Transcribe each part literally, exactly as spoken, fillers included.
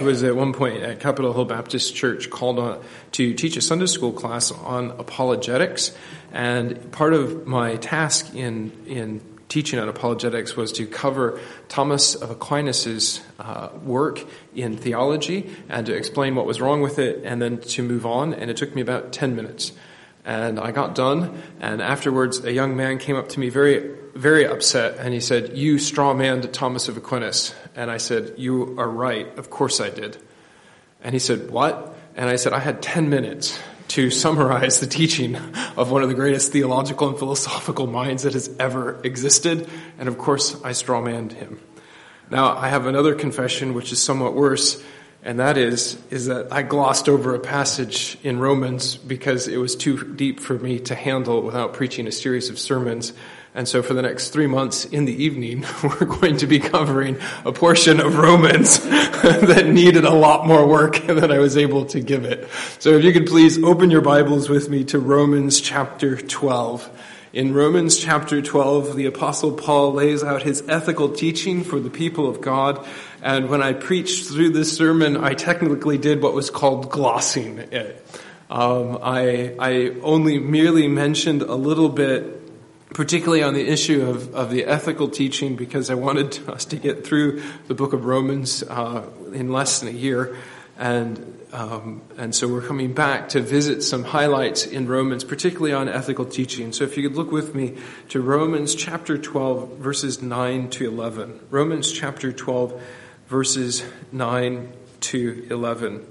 who was at one point at Capitol Hill Baptist Church called on to teach a Sunday school class on apologetics. And part of my task in, in teaching on apologetics was to cover Thomas of Aquinas's uh, work in theology and to explain what was wrong with it and then to move on. And it took me about ten minutes. And I got done, and afterwards a young man came up to me very, very upset, and he said, "You straw-manned Thomas of Aquinas." And I said, "You are right. Of course I did." And he said, "What?" And I said, "I had ten minutes to summarize the teaching of one of the greatest theological and philosophical minds that has ever existed. And of course, I straw-manned him." Now, I have another confession, which is somewhat worse, and that is, is that I glossed over a passage in Romans because it was too deep for me to handle without preaching a series of sermons. And so for the next three months in the evening, we're going to be covering a portion of Romans that needed a lot more work than I was able to give it. So if you could please open your Bibles with me to Romans chapter twelve. In Romans chapter twelve, the Apostle Paul lays out his ethical teaching for the people of God. And when I preached through this sermon, I technically did what was called glossing it. Um, I, I only merely mentioned a little bit, particularly on the issue of, of the ethical teaching, because I wanted us to get through the book of Romans uh, in less than a year. And um, and so we're coming back to visit some highlights in Romans, particularly on ethical teaching. So if you could look with me to Romans chapter twelve, verses nine to eleven. Romans chapter twelve, verses nine to eleven.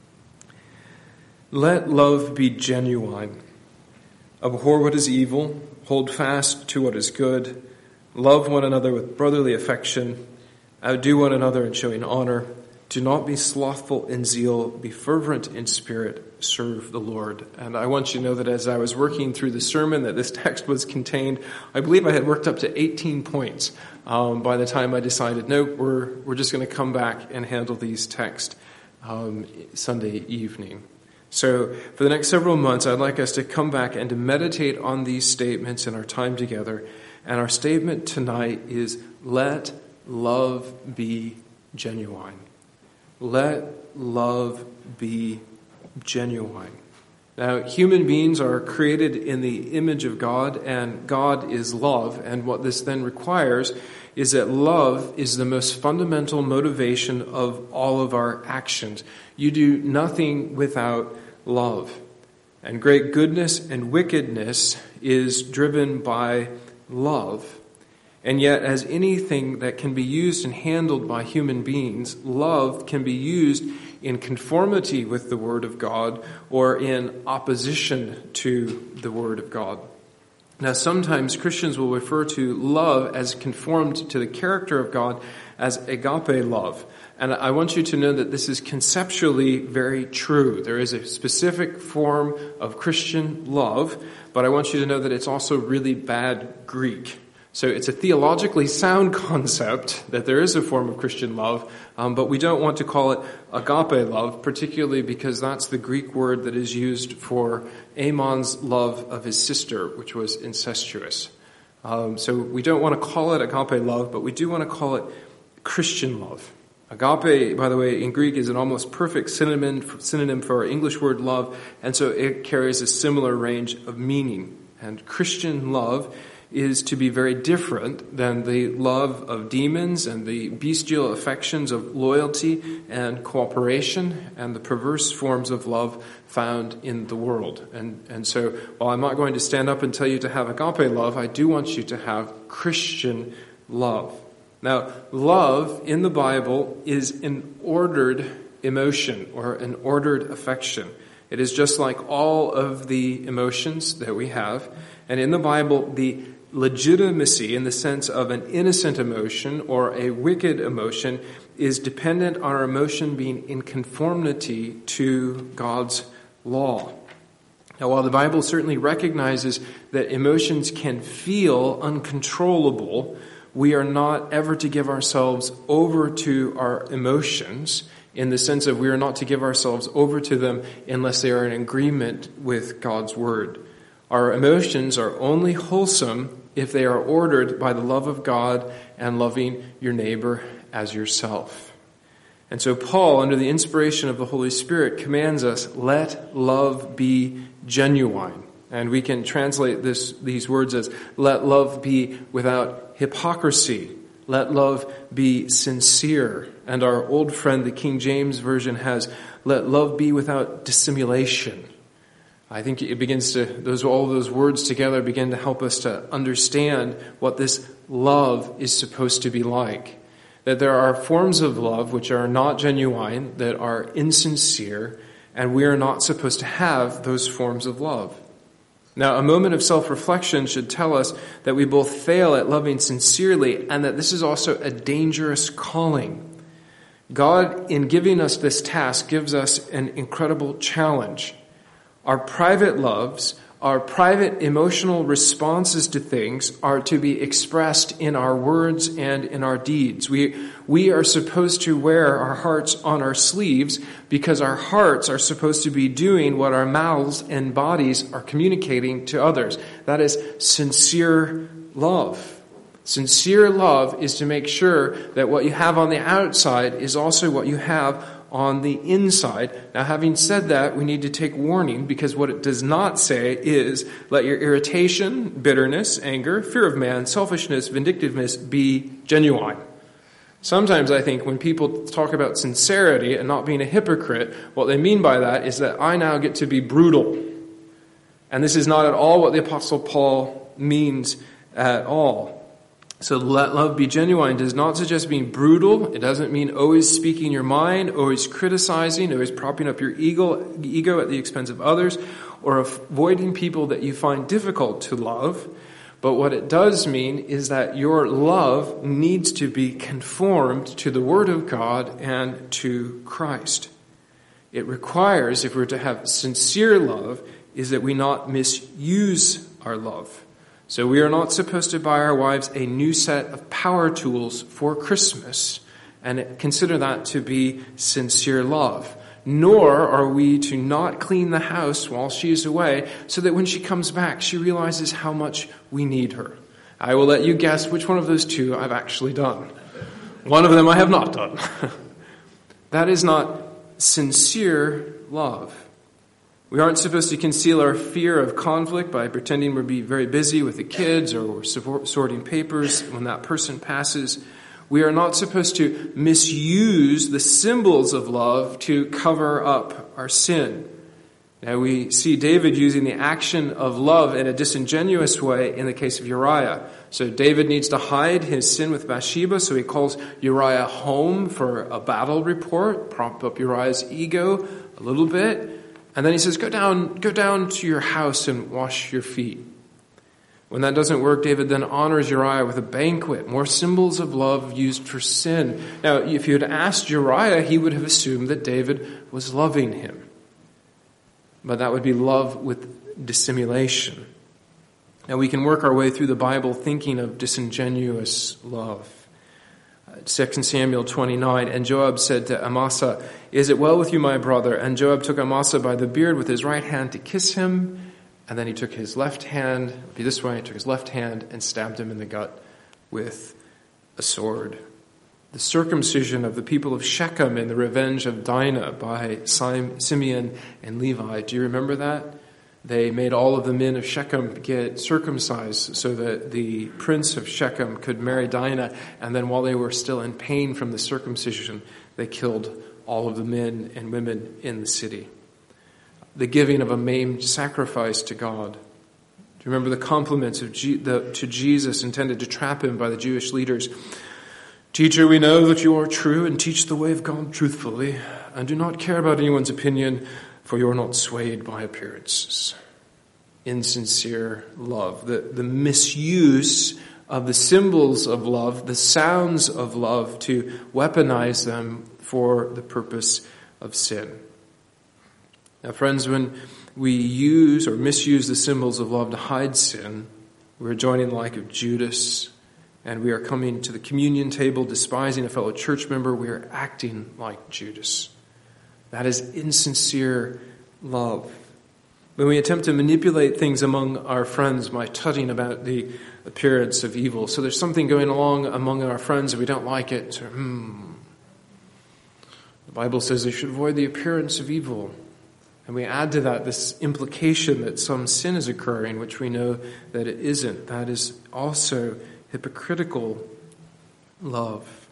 "Let love be genuine. Abhor what is evil. Hold fast to what is good. Love one another with brotherly affection. Outdo one another in showing honor. Do not be slothful in zeal. Be fervent in spirit. Serve the Lord." And I want you to know that as I was working through the sermon that this text was contained, I believe I had worked up to eighteen points um, by the time I decided, no, we're we're just going to come back and handle these texts um, Sunday evening. So for the next several months, I'd like us to come back and to meditate on these statements in our time together. And our statement tonight is, let love be genuine. Let love be genuine. Now, human beings are created in the image of God, and God is love. And what this then requires is that love is the most fundamental motivation of all of our actions. You do nothing without love. And great goodness and wickedness is driven by love. And yet, as anything that can be used and handled by human beings, love can be used in conformity with the Word of God or in opposition to the Word of God. Now, sometimes Christians will refer to love as conformed to the character of God as agape love. And I want you to know that this is conceptually very true. There is a specific form of Christian love, but I want you to know that it's also really bad Greek. So it's a theologically sound concept that there is a form of Christian love, um, but we don't want to call it agape love, particularly because that's the Greek word that is used for Ammon's love of his sister, which was incestuous. Um, so we don't want to call it agape love, but we do want to call it Christian love. Agape, by the way, in Greek is an almost perfect synonym, synonym for our English word love, and so it carries a similar range of meaning. And Christian love is to be very different than the love of demons and the bestial affections of loyalty and cooperation and the perverse forms of love found in the world. And, and so while I'm not going to stand up and tell you to have agape love, I do want you to have Christian love. Now, love in the Bible is an ordered emotion or an ordered affection. It is just like all of the emotions that we have. And in the Bible, the legitimacy in the sense of an innocent emotion or a wicked emotion is dependent on our emotion being in conformity to God's law. Now, while the Bible certainly recognizes that emotions can feel uncontrollable, we are not ever to give ourselves over to our emotions in the sense of we are not to give ourselves over to them unless they are in agreement with God's word. Our emotions are only wholesome if they are ordered by the love of God and loving your neighbor as yourself. And so Paul, under the inspiration of the Holy Spirit, commands us, let love be genuine. And we can translate this these words as, let love be without hypocrisy. Let love be sincere. And our old friend, the King James Version, has, let love be without dissimulation. I think it begins to, those all those words together begin to help us to understand what this love is supposed to be like. That there are forms of love which are not genuine, that are insincere, and we are not supposed to have those forms of love. Now, a moment of self-reflection should tell us that we both fail at loving sincerely and that this is also a dangerous calling. God, in giving us this task, gives us an incredible challenge. Our private loves, our private emotional responses to things are to be expressed in our words and in our deeds. We, we are supposed to wear our hearts on our sleeves because our hearts are supposed to be doing what our mouths and bodies are communicating to others. That is sincere love. Sincere love is to make sure that what you have on the outside is also what you have on the inside. Now, having said that, we need to take warning, because what it does not say is, let your irritation, bitterness, anger, fear of man, selfishness, vindictiveness be genuine. Sometimes I think when people talk about sincerity and not being a hypocrite, what they mean by that is that I now get to be brutal. And this is not at all what the Apostle Paul means at all. So let love be genuine does not suggest being brutal. It doesn't mean always speaking your mind, always criticizing, always propping up your ego, ego at the expense of others, or avoiding people that you find difficult to love. But what it does mean is that your love needs to be conformed to the Word of God and to Christ. It requires, if we're to have sincere love, is that we not misuse our love. So we are not supposed to buy our wives a new set of power tools for Christmas and consider that to be sincere love. Nor are we to not clean the house while she is away so that when she comes back, she realizes how much we need her. I will let you guess which one of those two I've actually done. One of them I have not done. That is not sincere love. We aren't supposed to conceal our fear of conflict by pretending we're very busy with the kids or we're sorting papers when that person passes. We are not supposed to misuse the symbols of love to cover up our sin. Now we see David using the action of love in a disingenuous way in the case of Uriah. So David needs to hide his sin with Bathsheba, so he calls Uriah home for a battle report, prop up Uriah's ego a little bit. And then he says, go down, go down to your house and wash your feet. When that doesn't work, David then honors Uriah with a banquet, more symbols of love used for sin. Now, if you had asked Uriah, he would have assumed that David was loving him. But that would be love with dissimulation. Now, we can work our way through the Bible thinking of disingenuous love. Second Samuel twenty-nine, and Joab said to Amasa, is it well with you, my brother? And Joab took Amasa by the beard with his right hand to kiss him. And then he took his left hand, be this way, he took his left hand and stabbed him in the gut with a sword. The circumcision of the people of Shechem and the revenge of Dinah by Simeon and Levi. Do you remember that? They made all of the men of Shechem get circumcised so that the prince of Shechem could marry Dinah. And then while they were still in pain from the circumcision, they killed all of the men and women in the city. The giving of a maimed sacrifice to God. Do you remember the compliments of G- the, to Jesus intended to trap him by the Jewish leaders? Teacher, we know that you are true and teach the way of God truthfully, and do not care about anyone's opinion, for you are not swayed by appearances. Insincere love. The, the misuse of the symbols of love, the sounds of love, to weaponize them for the purpose of sin. Now, friends, when we use or misuse the symbols of love to hide sin, we're joining the like of Judas, and we are coming to the communion table despising a fellow church member. We are acting like Judas. That is insincere love. When we attempt to manipulate things among our friends by tutting about the appearance of evil. So there's something going along among our friends and we don't like it. So, hmm, The Bible says they should avoid the appearance of evil. And we add to that this implication that some sin is occurring, which we know that it isn't. That is also hypocritical love.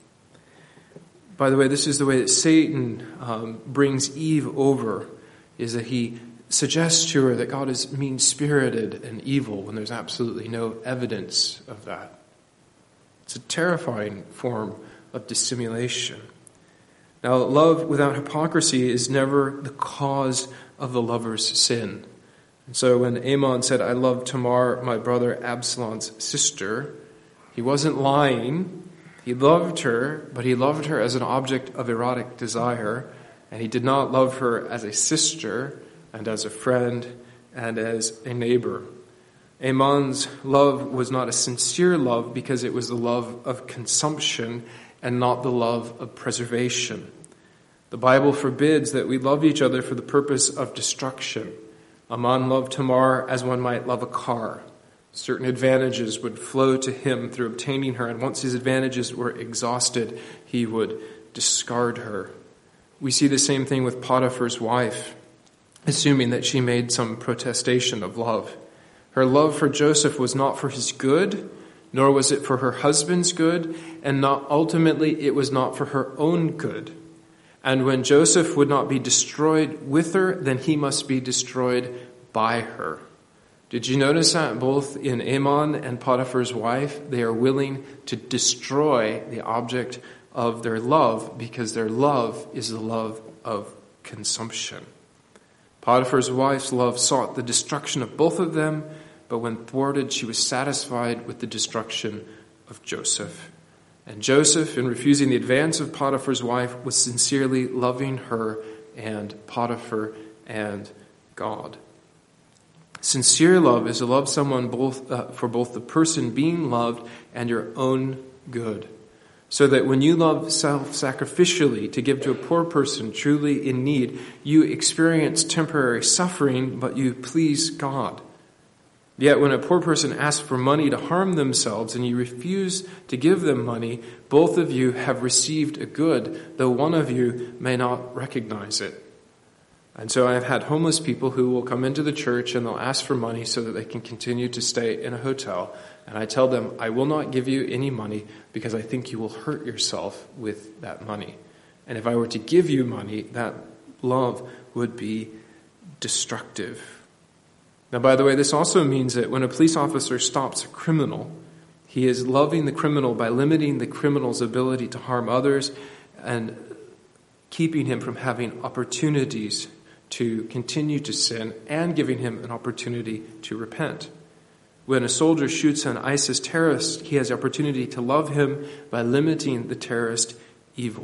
By the way, this is the way that Satan um, brings Eve over, is that he suggests to her that God is mean-spirited and evil when there's absolutely no evidence of that. It's a terrifying form of dissimulation. Now, love without hypocrisy is never the cause of the lover's sin. And so when Amnon said, I love Tamar, my brother Absalom's sister, he wasn't lying. He loved her, but he loved her as an object of erotic desire, and he did not love her as a sister and as a friend and as a neighbor. Amnon's love was not a sincere love because it was the love of consumption and not the love of preservation. The Bible forbids that we love each other for the purpose of destruction. Amnon loved Tamar as one might love a car. Certain advantages would flow to him through obtaining her, and once his advantages were exhausted, he would discard her. We see the same thing with Potiphar's wife, assuming that she made some protestation of love. Her love for Joseph was not for his good, nor was it for her husband's good, and not ultimately it was not for her own good. And when Joseph would not be destroyed with her, then he must be destroyed by her. Did you notice that both in Amnon and Potiphar's wife, they are willing to destroy the object of their love because their love is the love of consumption. Potiphar's wife's love sought the destruction of both of them, but when thwarted, she was satisfied with the destruction of Joseph. And Joseph, in refusing the advance of Potiphar's wife, was sincerely loving her and Potiphar and God. Sincere love is to love someone both uh, for both the person being loved and your own good. So that when you love self-sacrificially to give to a poor person truly in need, you experience temporary suffering, but you please God. Yet when a poor person asks for money to harm themselves and you refuse to give them money, both of you have received a good, though one of you may not recognize it. And so I have had homeless people who will come into the church and they'll ask for money so that they can continue to stay in a hotel. And I tell them, I will not give you any money because I think you will hurt yourself with that money. And if I were to give you money, that love would be destructive. Now, by the way, this also means that when a police officer stops a criminal, he is loving the criminal by limiting the criminal's ability to harm others and keeping him from having opportunities to continue to sin and giving him an opportunity to repent. When a soldier shoots an ISIS terrorist, he has the opportunity to love him by limiting the terrorist evil.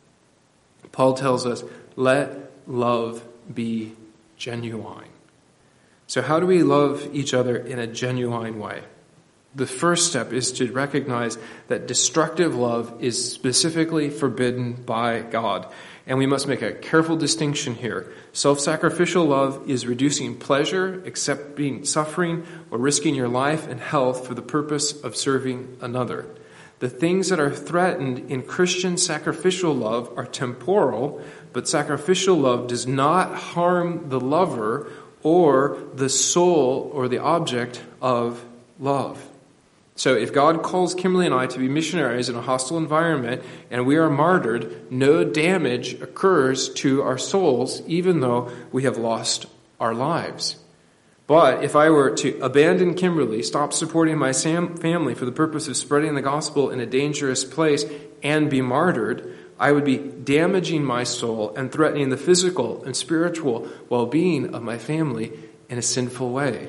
Paul tells us, let love be genuine. So how do we love each other in a genuine way? The first step is to recognize that destructive love is specifically forbidden by God. And we must make a careful distinction here. Self-sacrificial love is reducing pleasure, accepting suffering, or risking your life and health for the purpose of serving another. The things that are threatened in Christian sacrificial love are temporal, but sacrificial love does not harm the lover or the soul or the object of love. So if God calls Kimberly and I to be missionaries in a hostile environment and we are martyred, no damage occurs to our souls, even though we have lost our lives. But if I were to abandon Kimberly, stop supporting my sam- family for the purpose of spreading the gospel in a dangerous place and be martyred, I would be damaging my soul and threatening the physical and spiritual well-being of my family in a sinful way.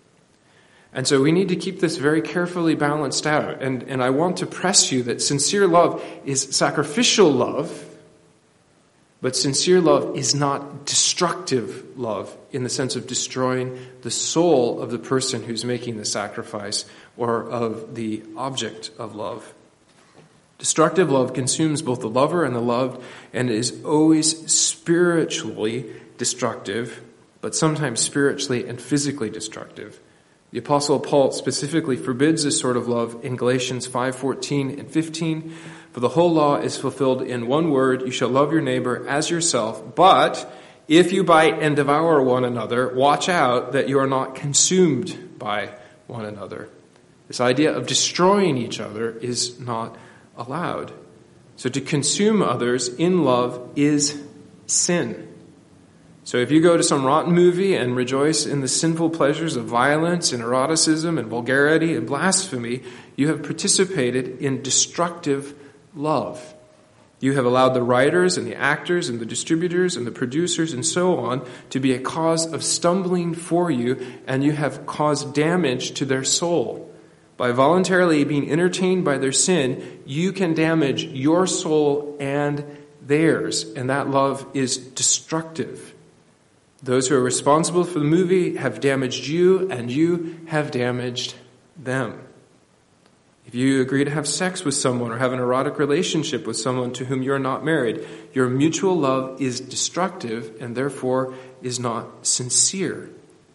And so we need to keep this very carefully balanced out. And, and I want to press you that sincere love is sacrificial love, but sincere love is not destructive love in the sense of destroying the soul of the person who's making the sacrifice or of the object of love. Destructive love consumes both the lover and the loved and is always spiritually destructive, but sometimes spiritually and physically destructive. The Apostle Paul specifically forbids this sort of love in Galatians five fourteen and fifteen. For the whole law is fulfilled in one word, you shall love your neighbor as yourself. But if you bite and devour one another, watch out that you are not consumed by one another. This idea of destroying each other is not allowed. So to consume others in love is sin. So if you go to some rotten movie and rejoice in the sinful pleasures of violence and eroticism and vulgarity and blasphemy, you have participated in destructive love. You have allowed the writers and the actors and the distributors and the producers and so on to be a cause of stumbling for you, and you have caused damage to their soul. By voluntarily being entertained by their sin, you can damage your soul and theirs, and that love is destructive. Those who are responsible for the movie have damaged you, and you have damaged them. If you agree to have sex with someone or have an erotic relationship with someone to whom you're not married, your mutual love is destructive and therefore is not sincere.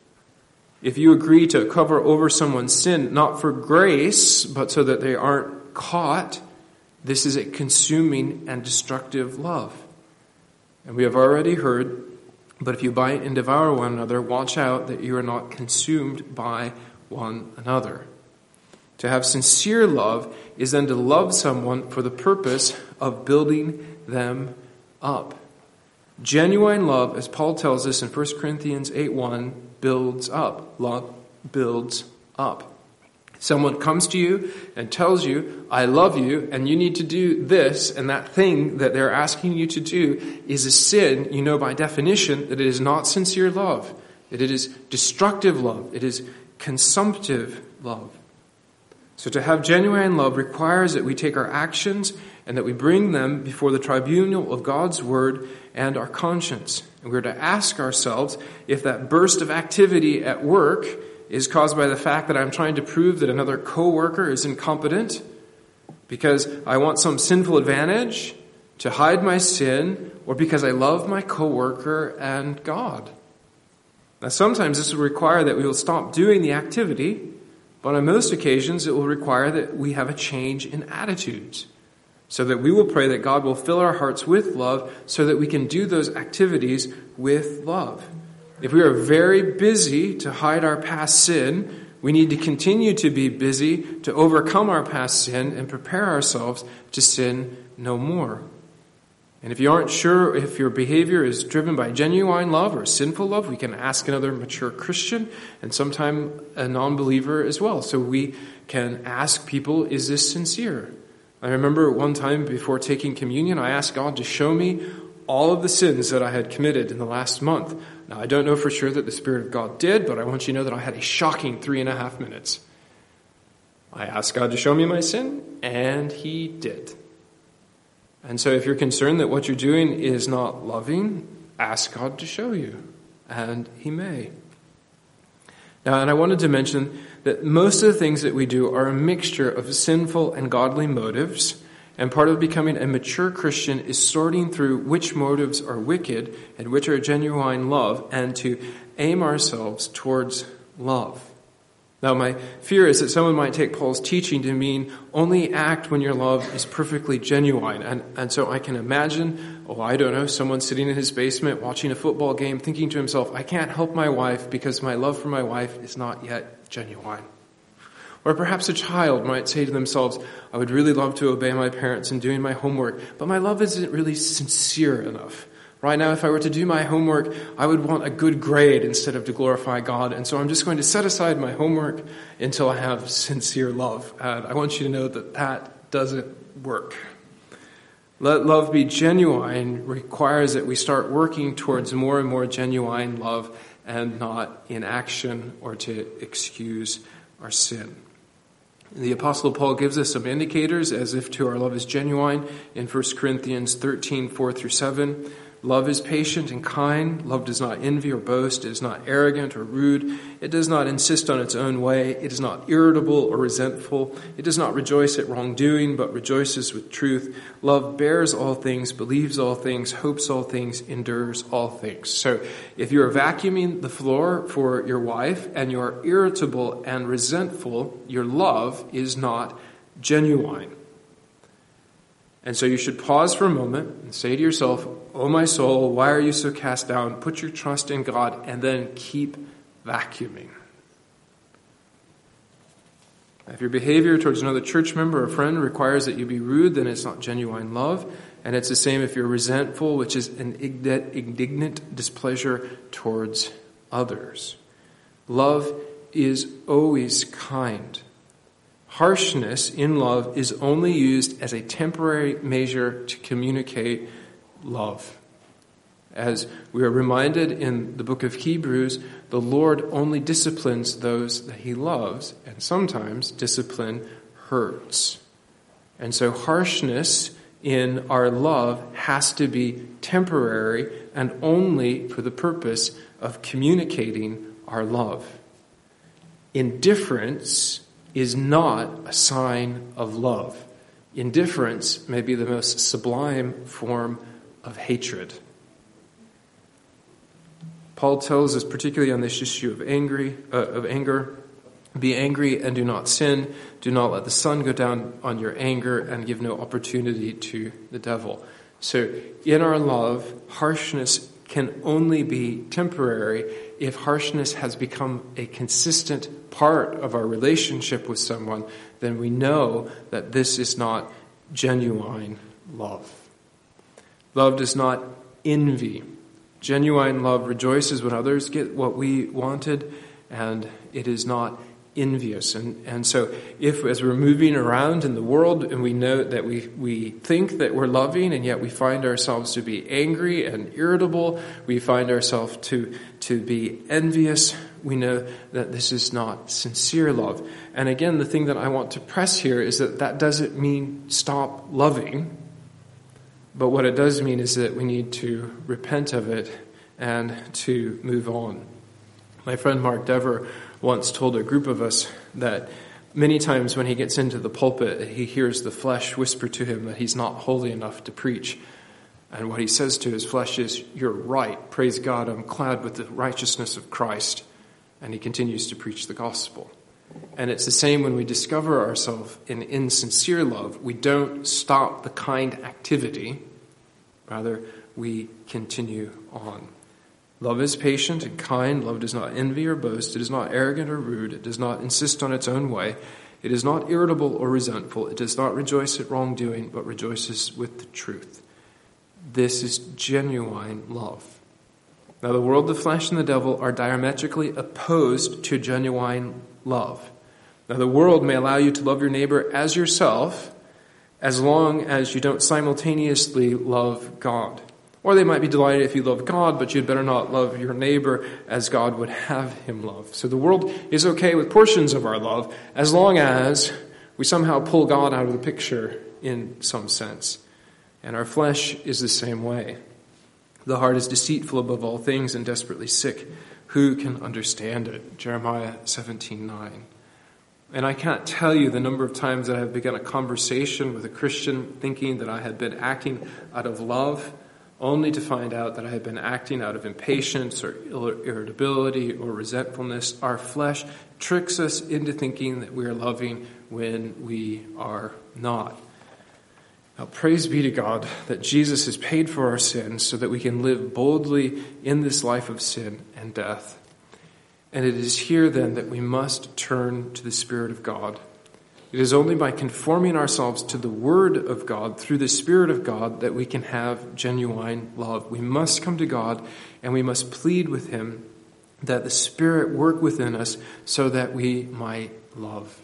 If you agree to cover over someone's sin, not for grace, but so that they aren't caught, this is a consuming and destructive love. And we have already heard, but if you bite and devour one another, watch out that you are not consumed by one another. To have sincere love is then to love someone for the purpose of building them up. Genuine love, as Paul tells us in First Corinthians eight one, builds up. Love builds up. Someone comes to you and tells you, I love you, and you need to do this, and that thing that they're asking you to do is a sin. You know by definition that it is not sincere love, that it is destructive love, it is consumptive love. So to have genuine love requires that we take our actions and that we bring them before the tribunal of God's word and our conscience. And we're to ask ourselves if that burst of activity at work is caused by the fact that I'm trying to prove that another coworker is incompetent because I want some sinful advantage to hide my sin, or because I love my coworker and God. Now sometimes this will require that we will stop doing the activity, but on most occasions, it will require that we have a change in attitudes, so that we will pray that God will fill our hearts with love so that we can do those activities with love. If we are very busy to hide our past sin, we need to continue to be busy to overcome our past sin and prepare ourselves to sin no more. And if you aren't sure if your behavior is driven by genuine love or sinful love, we can ask another mature Christian and sometime a non-believer as well. So we can ask people, is this sincere? I remember one time before taking communion, I asked God to show me all of the sins that I had committed in the last month. Now, I don't know for sure that the Spirit of God did, but I want you to know that I had a shocking three and a half minutes. I asked God to show me my sin, and He did. And so if you're concerned that what you're doing is not loving, ask God to show you, and He may. Now, and I wanted to mention that most of the things that we do are a mixture of sinful and godly motives, and part of becoming a mature Christian is sorting through which motives are wicked and which are genuine love, and to aim ourselves towards love. Now, my fear is that someone might take Paul's teaching to mean only act when your love is perfectly genuine. And, and so I can imagine, oh, I don't know, someone sitting in his basement watching a football game thinking to himself, I can't help my wife because my love for my wife is not yet genuine. Or perhaps a child might say to themselves, I would really love to obey my parents in doing my homework, but my love isn't really sincere enough. Right now, if I were to do my homework, I would want a good grade instead of to glorify God. And so I'm just going to set aside my homework until I have sincere love. And I want you to know that that doesn't work. Let love be genuine requires that we start working towards more and more genuine love and not inaction or to excuse our sin. The Apostle Paul gives us some indicators as if to our love is genuine in First Corinthians thirteen, four through seven. Love is patient and kind. Love does not envy or boast. It is not arrogant or rude. It does not insist on its own way. It is not irritable or resentful. It does not rejoice at wrongdoing, but rejoices with truth. Love bears all things, believes all things, hopes all things, endures all things. So if you're vacuuming the floor for your wife and you're irritable and resentful, your love is not genuine. And so you should pause for a moment and say to yourself, "Oh, my soul, why are you so cast down? Put your trust in God," and then keep vacuuming. If your behavior towards another church member or friend requires that you be rude, then it's not genuine love. And it's the same if you're resentful, which is an indignant displeasure towards others. Love is always kind. Harshness in love is only used as a temporary measure to communicate love. As we are reminded in the book of Hebrews, the Lord only disciplines those that he loves, and sometimes discipline hurts. And so harshness in our love has to be temporary and only for the purpose of communicating our love. Indifference is not a sign of love. Indifference may be the most sublime form of hatred. Paul tells us, particularly on this issue of angry, uh, of anger, "Be angry and do not sin. Do not let the sun go down on your anger and give no opportunity to the devil." So in our love, harshness can only be temporary if harshness has become a consistent part of our relationship with someone. Then we know that this is not genuine love. Love does not envy. Genuine love rejoices when others get what we wanted, and it is not envious. And, and so if, as we're moving around in the world and we know that we, we think that we're loving and yet we find ourselves to be angry and irritable, we find ourselves to, to be envious, we know that this is not sincere love. And again, the thing that I want to press here is that that doesn't mean stop loving, but what it does mean is that we need to repent of it and to move on. My friend Mark Dever once told a group of us that many times when he gets into the pulpit, he hears the flesh whisper to him that he's not holy enough to preach. And what he says to his flesh is, "You're right. Praise God. I'm clad with the righteousness of Christ." And he continues to preach the gospel. And it's the same when we discover ourselves in insincere love. We don't stop the kind activity. Rather, we continue on. Love is patient and kind. Love does not envy or boast. It is not arrogant or rude. It does not insist on its own way. It is not irritable or resentful. It does not rejoice at wrongdoing, but rejoices with the truth. This is genuine love. Now, the world, the flesh, and the devil are diametrically opposed to genuine love. Now, the world may allow you to love your neighbor as yourself as long as you don't simultaneously love God. Or they might be delighted if you love God, but you'd better not love your neighbor as God would have him love. So the world is okay with portions of our love as long as we somehow pull God out of the picture in some sense. And our flesh is the same way. The heart is deceitful above all things and desperately sick. Who can understand it? Jeremiah seventeen nine. And I can't tell you the number of times that I have begun a conversation with a Christian thinking that I had been acting out of love, only to find out that I had been acting out of impatience or irritability or resentfulness. Our flesh tricks us into thinking that we are loving when we are not. Now, praise be to God that Jesus has paid for our sins so that we can live boldly in this life of sin and death. And it is here then that we must turn to the Spirit of God. It is only by conforming ourselves to the Word of God through the Spirit of God that we can have genuine love. We must come to God and we must plead with Him that the Spirit work within us so that we might love.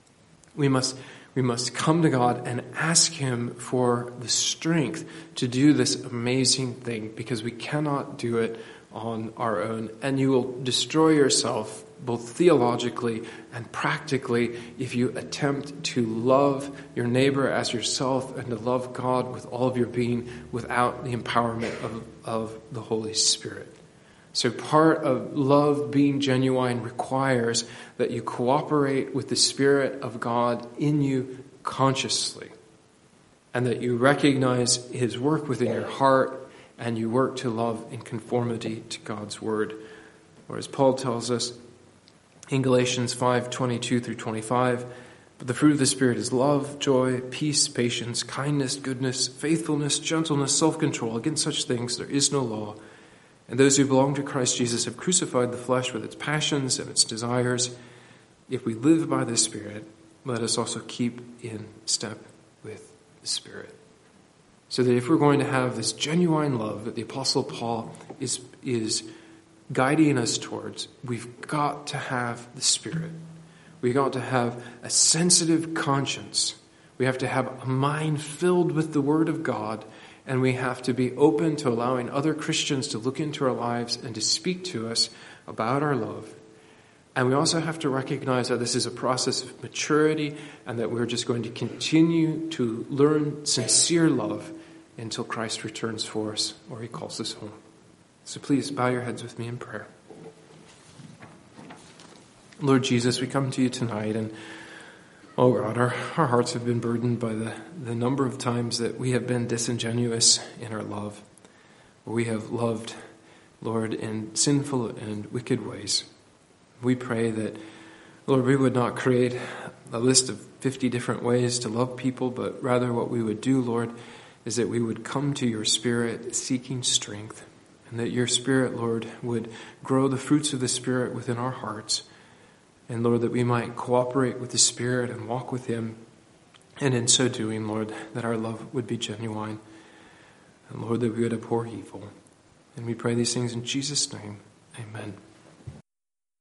We must, we must come to God and ask Him for the strength to do this amazing thing, because we cannot do it on our own, and you will destroy yourself both theologically and practically if you attempt to love your neighbor as yourself and to love God with all of your being without the empowerment of, of the Holy Spirit. So part of love being genuine requires that you cooperate with the Spirit of God in you consciously, and that you recognize his work within your heart and you work to love in conformity to God's word. Or as Paul tells us in Galatians five twenty-two through twenty-five, but the fruit of the Spirit is love, joy, peace, patience, kindness, goodness, faithfulness, gentleness, self-control. Against such things there is no law. And those who belong to Christ Jesus have crucified the flesh with its passions and its desires. If we live by the Spirit, let us also keep in step with the Spirit. So that if we're going to have this genuine love that the Apostle Paul is, is guiding us towards, we've got to have the Spirit. We've got to have a sensitive conscience. We have to have a mind filled with the Word of God, and we have to be open to allowing other Christians to look into our lives and to speak to us about our love. And we also have to recognize that this is a process of maturity and that we're just going to continue to learn sincere love until Christ returns for us or he calls us home. So please bow your heads with me in prayer. Lord Jesus, we come to you tonight, and oh God, our, our hearts have been burdened by the, the number of times that we have been disingenuous in our love. We have loved, Lord, in sinful and wicked ways. We pray that, Lord, we would not create a list of fifty different ways to love people, but rather what we would do, Lord, is that we would come to your Spirit seeking strength, and that your Spirit, Lord, would grow the fruits of the Spirit within our hearts. And Lord, that we might cooperate with the Spirit and walk with him. And in so doing, Lord, that our love would be genuine. And Lord, that we would abhor evil. And we pray these things in Jesus' name. Amen.